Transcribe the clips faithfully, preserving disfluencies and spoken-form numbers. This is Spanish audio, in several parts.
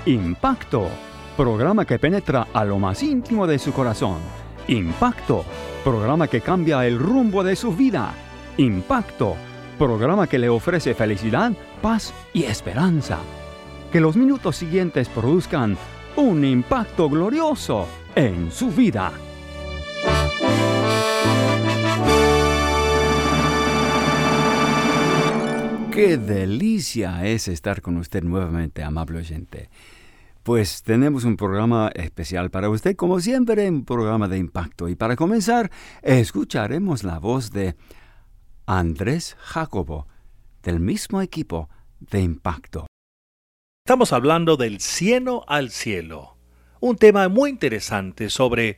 Impacto, programa que penetra a lo más íntimo de su corazón. Impacto, programa que cambia el rumbo de su vida. Impacto, programa que le ofrece felicidad, paz y esperanza. Que los minutos siguientes produzcan un impacto glorioso en su vida. Qué delicia es estar con usted nuevamente, amable oyente. Pues tenemos un programa especial para usted, como siempre, un programa de impacto. Y para comenzar, escucharemos la voz de Andrés Jacobo, del mismo equipo de Impacto. Estamos hablando del cielo al cielo, un tema muy interesante sobre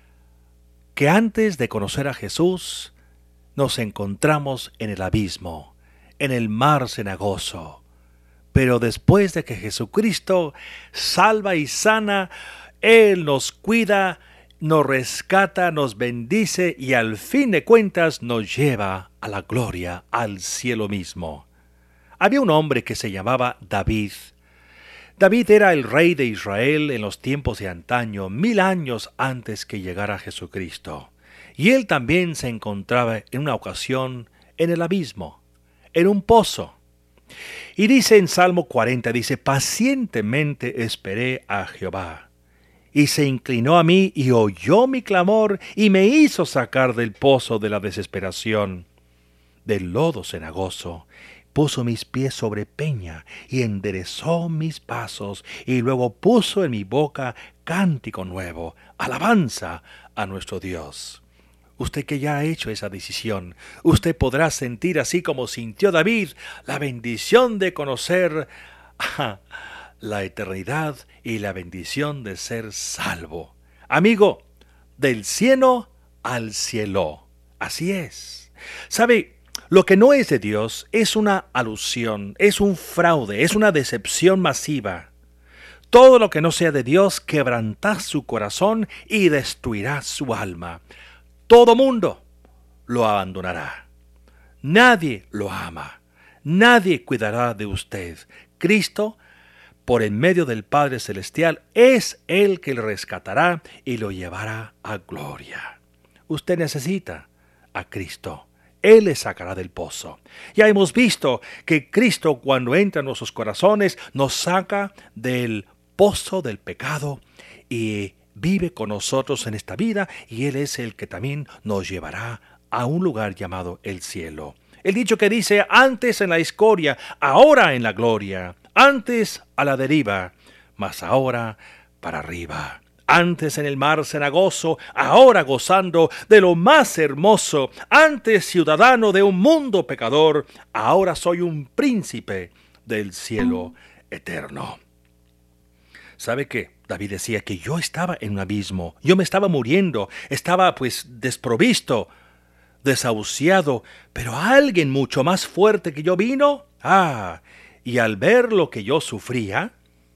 que antes de conocer a Jesús nos encontramos en el abismo, en el mar cenagoso. Pero después de que Jesucristo salva y sana, Él nos cuida, nos rescata, nos bendice y al fin de cuentas nos lleva a la gloria, al cielo mismo. Había un hombre que se llamaba David. David era el rey de Israel en los tiempos de antaño, mil años antes que llegara Jesucristo. Y él también se encontraba en una ocasión en el abismo, en un pozo. Y dice en Salmo cuarenta, dice, pacientemente esperé a Jehová, y se inclinó a mí y oyó mi clamor, y me hizo sacar del pozo de la desesperación, del lodo cenagoso. Puso mis pies sobre peña, y enderezó mis pasos, y luego puso en mi boca cántico nuevo, alabanza a nuestro Dios. Usted que ya ha hecho esa decisión, usted podrá sentir así como sintió David, la bendición de conocer ah, la eternidad y la bendición de ser salvo. Amigo, del cielo al cielo. Así es. ¿Sabe? Lo que no es de Dios es una alusión, es un fraude, es una decepción masiva. Todo lo que no sea de Dios quebrantará su corazón y destruirá su alma. Todo mundo lo abandonará. Nadie lo ama. Nadie cuidará de usted. Cristo, por en medio del Padre Celestial, es el que le rescatará y lo llevará a gloria. Usted necesita a Cristo. Él le sacará del pozo. Ya hemos visto que Cristo, cuando entra en nuestros corazones, nos saca del pozo del pecado y vive con nosotros en esta vida, y Él es el que también nos llevará a un lugar llamado el cielo. El dicho que dice, antes en la escoria, ahora en la gloria, antes a la deriva, mas ahora para arriba. Antes en el mar cenagoso, ahora gozando de lo más hermoso. Antes ciudadano de un mundo pecador, ahora soy un príncipe del cielo eterno. ¿Sabe qué? David decía que yo estaba en un abismo, yo me estaba muriendo, estaba pues desprovisto, desahuciado, pero alguien mucho más fuerte que yo vino, ah, y al ver lo que yo sufría,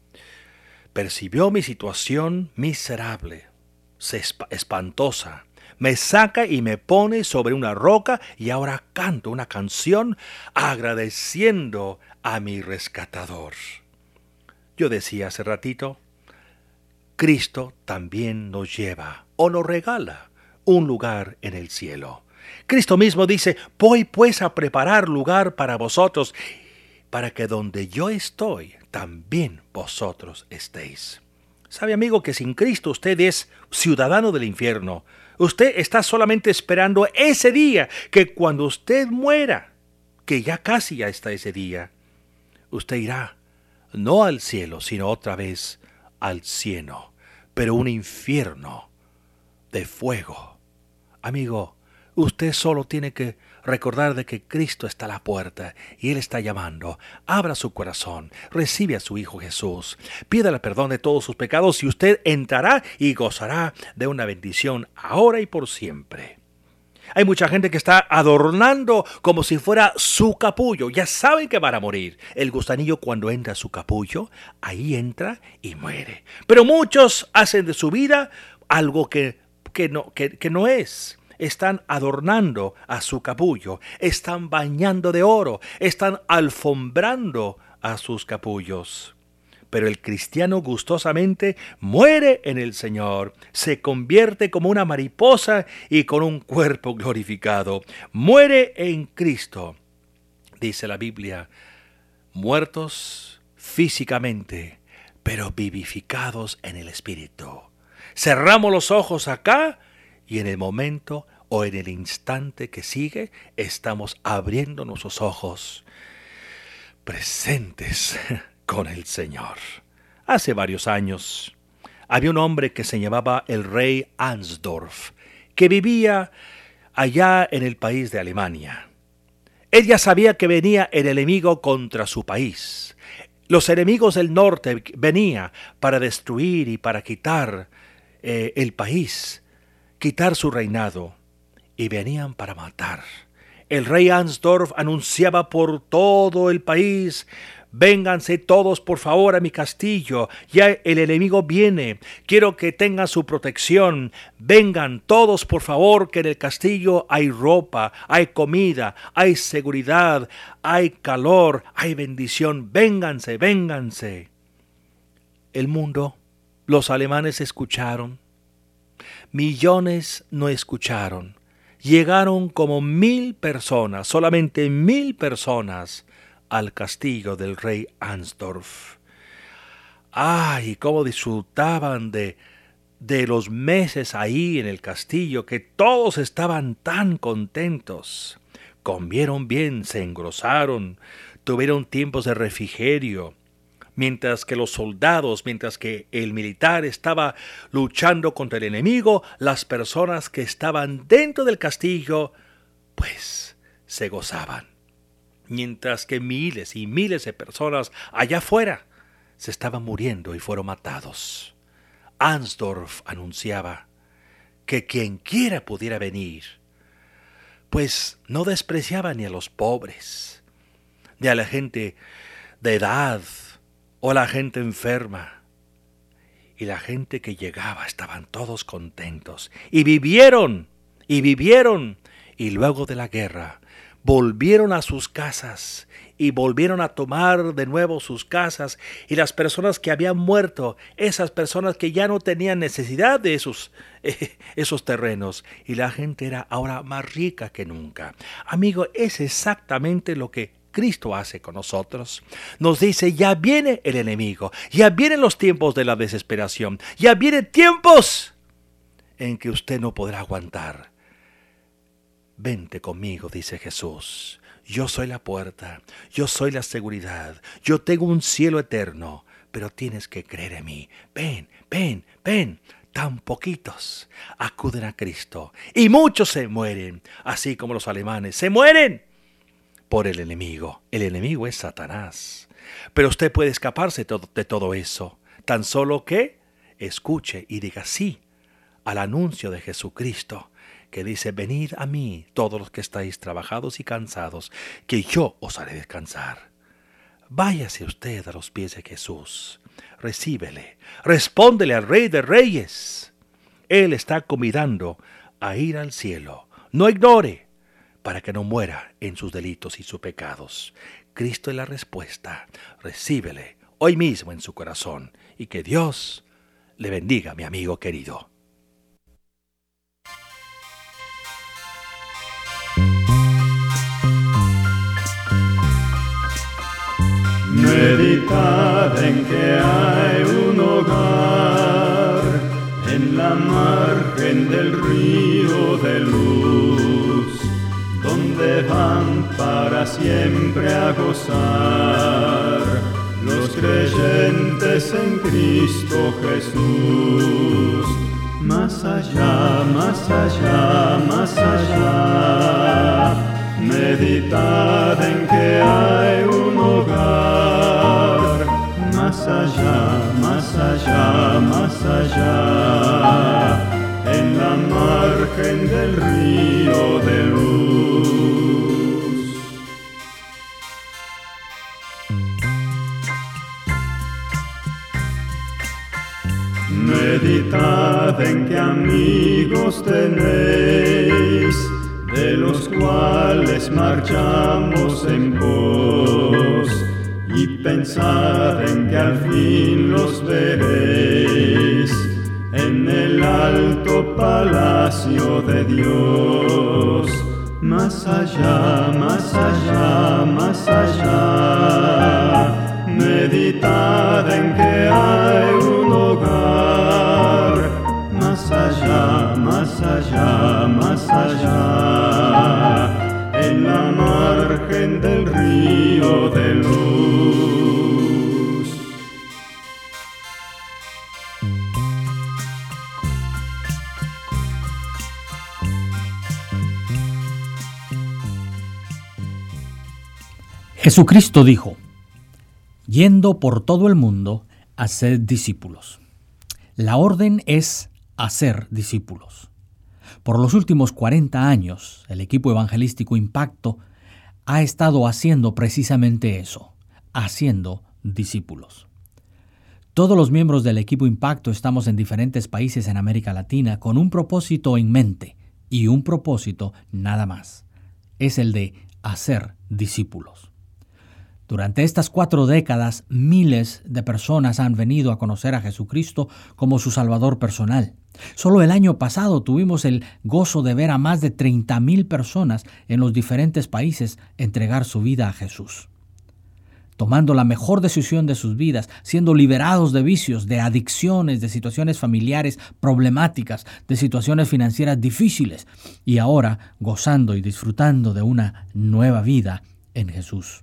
percibió mi situación miserable, espantosa, me saca y me pone sobre una roca y ahora canto una canción agradeciendo a mi rescatador. Yo decía hace ratito, Cristo también nos lleva o nos regala un lugar en el cielo. Cristo mismo dice, voy pues a preparar lugar para vosotros, para que donde yo estoy, también vosotros estéis. ¿Sabe, amigo, que sin Cristo usted es ciudadano del infierno? Usted está solamente esperando ese día, que cuando usted muera, que ya casi ya está ese día, usted irá no al cielo, sino otra vez al cielo, pero un infierno de fuego. Amigo, usted solo tiene que recordar de que Cristo está a la puerta y Él está llamando. Abra su corazón, recibe a su Hijo Jesús, pídale perdón de todos sus pecados y usted entrará y gozará de una bendición ahora y por siempre. Hay mucha gente que está adornando como si fuera su capullo. Ya saben que van a morir. El gusanillo, cuando entra a su capullo, ahí entra y muere. Pero muchos hacen de su vida algo que, que, no, que, que no es. Están adornando a su capullo. Están bañando de oro. Están alfombrando a sus capullos. pero el cristiano gustosamente muere en el Señor, se convierte como una mariposa y con un cuerpo glorificado. Muere en Cristo, dice la Biblia, muertos físicamente, pero vivificados en el Espíritu. Cerramos los ojos acá y en el momento o en el instante que sigue estamos abriendo nuestros ojos presentes con el Señor. Hace varios años había un hombre que se llamaba el rey Arnsdorf, que vivía allá en el país de Alemania. Él ya sabía que venía el enemigo contra su país. Los enemigos del norte venían para destruir y para quitar eh, el país, quitar su reinado, y venían para matar. El rey Arnsdorf anunciaba por todo el país: vénganse todos por favor a mi castillo, ya el enemigo viene, quiero que tengan su protección, vengan todos por favor, que en el castillo hay ropa, hay comida, hay seguridad, hay calor, hay bendición, vénganse, vénganse. El mundo, los alemanes escucharon, millones no escucharon. Llegaron como mil personas, solamente mil personas, al castillo del rey Arnsdorf. ¡Ay, cómo disfrutaban de, de los meses ahí en el castillo, que todos estaban tan contentos! Comieron bien, se engrosaron, tuvieron tiempos de refrigerio, mientras que los soldados, mientras que el militar estaba luchando contra el enemigo, las personas que estaban dentro del castillo, pues, se gozaban. Mientras que miles y miles de personas allá afuera se estaban muriendo y fueron matados. Arnsdorf anunciaba que quien quiera pudiera venir, pues no despreciaba ni a los pobres, ni a la gente de edad o a la gente enferma. Y la gente que llegaba estaban todos contentos y vivieron, y vivieron, y luego de la guerra volvieron a sus casas y volvieron a tomar de nuevo sus casas, y las personas que habían muerto, esas personas que ya no tenían necesidad de esos, eh, esos terrenos, y la gente era ahora más rica que nunca. Amigo, es exactamente lo que Cristo hace con nosotros. Nos dice: ya viene el enemigo, ya vienen los tiempos de la desesperación, ya vienen tiempos en que usted no podrá aguantar. Vente conmigo, dice Jesús. Yo soy la puerta, yo soy la seguridad, yo tengo un cielo eterno, pero tienes que creer en mí. Ven, ven, ven. Tan poquitos acuden a Cristo y muchos se mueren, así como los alemanes se mueren por el enemigo. El enemigo es Satanás. Pero usted puede escaparse de todo eso, tan solo que escuche y diga sí al anuncio de Jesucristo, que dice: venid a mí todos los que estáis trabajados y cansados, que yo os haré descansar. Váyase usted a los pies de Jesús, recíbele, respóndele al Rey de Reyes. Él está convidando a ir al cielo. No ignore, para que no muera en sus delitos y sus pecados. Cristo es la respuesta. Recíbele hoy mismo en su corazón, y que Dios le bendiga, mi amigo querido. Meditad en que hay un hogar en la margen del río de luz, donde van para siempre a gozar los creyentes en Cristo Jesús. Más allá, más allá, más allá, meditad en que hay un hogar, más allá, más allá, más allá, en la margen del río de luz. Meditad en que amigos tenéis, de los cuales marchamos en pos, y pensad en que al fin los veréis en el alto palacio de Dios. Más allá, más allá, más allá, meditad en que hay un hogar. Más allá, más allá, más allá, en la margen del río de luz. Jesucristo dijo: yendo por todo el mundo, haced discípulos. La orden es hacer discípulos. Por los últimos cuarenta años, el equipo evangelístico Impacto ha estado haciendo precisamente eso, haciendo discípulos. Todos los miembros del equipo Impacto estamos en diferentes países en América Latina con un propósito en mente y un propósito nada más. Es el de hacer discípulos. Durante estas cuatro décadas, miles de personas han venido a conocer a Jesucristo como su Salvador personal. Solo el año pasado tuvimos el gozo de ver a más de treinta mil personas en los diferentes países entregar su vida a Jesús, tomando la mejor decisión de sus vidas, siendo liberados de vicios, de adicciones, de situaciones familiares problemáticas, de situaciones financieras difíciles, y ahora gozando y disfrutando de una nueva vida en Jesús.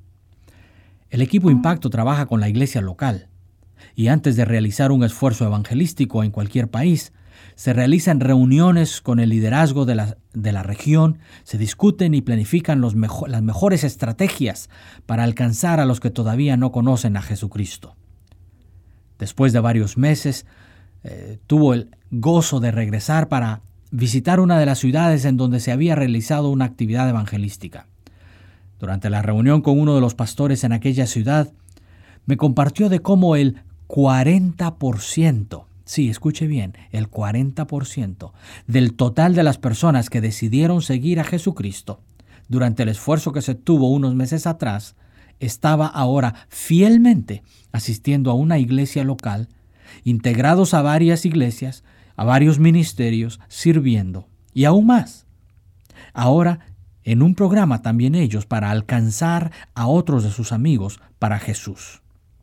El equipo Impacto trabaja con la iglesia local, y antes de realizar un esfuerzo evangelístico en cualquier país, se realizan reuniones con el liderazgo de la, de la región, se discuten y planifican los mejo- las mejores estrategias para alcanzar a los que todavía no conocen a Jesucristo. Después de varios meses, eh, tuvo el gozo de regresar para visitar una de las ciudades en donde se había realizado una actividad evangelística. Durante la reunión con uno de los pastores en aquella ciudad, me compartió de cómo el cuarenta por ciento, sí, escuche bien, el cuarenta por ciento del total de las personas que decidieron seguir a Jesucristo durante el esfuerzo que se tuvo unos meses atrás, estaba ahora fielmente asistiendo a una iglesia local, integrados a varias iglesias, a varios ministerios, sirviendo, y aún más. Ahora, en un programa también ellos para alcanzar a otros de sus amigos para Jesús.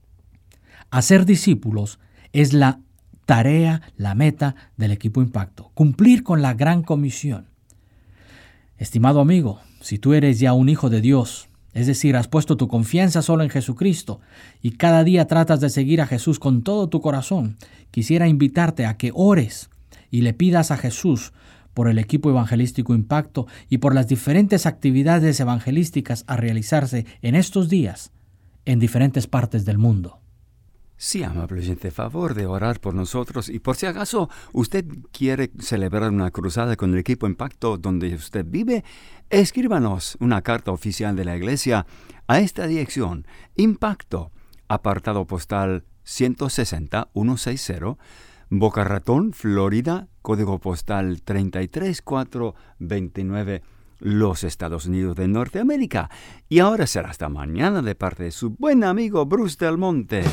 Hacer discípulos es la tarea, la meta del equipo Impacto, cumplir con la gran comisión. Estimado amigo, si tú eres ya un hijo de Dios, es decir, has puesto tu confianza solo en Jesucristo y cada día tratas de seguir a Jesús con todo tu corazón, quisiera invitarte a que ores y le pidas a Jesús por el equipo evangelístico Impacto y por las diferentes actividades evangelísticas a realizarse en estos días en diferentes partes del mundo. Sí, amable gente, favor de orar por nosotros, y por si acaso usted quiere celebrar una cruzada con el equipo Impacto donde usted vive, escríbanos una carta oficial de la iglesia a esta dirección: Impacto, apartado postal ciento sesenta, ciento sesenta, Boca Ratón, Florida, código postal treinta y tres mil cuatrocientos veintinueve, los Estados Unidos de Norteamérica. Y ahora será hasta mañana de parte de su buen amigo Bruce Del Monte.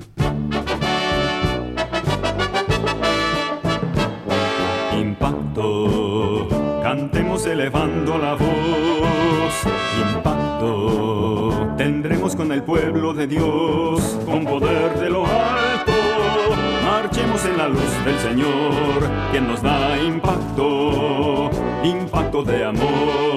Impacto, cantemos elevando la voz. Impacto, tendremos con el pueblo de Dios, con poder de lo alto. Marchemos en la luz del Señor, quien nos da impacto, impacto de amor.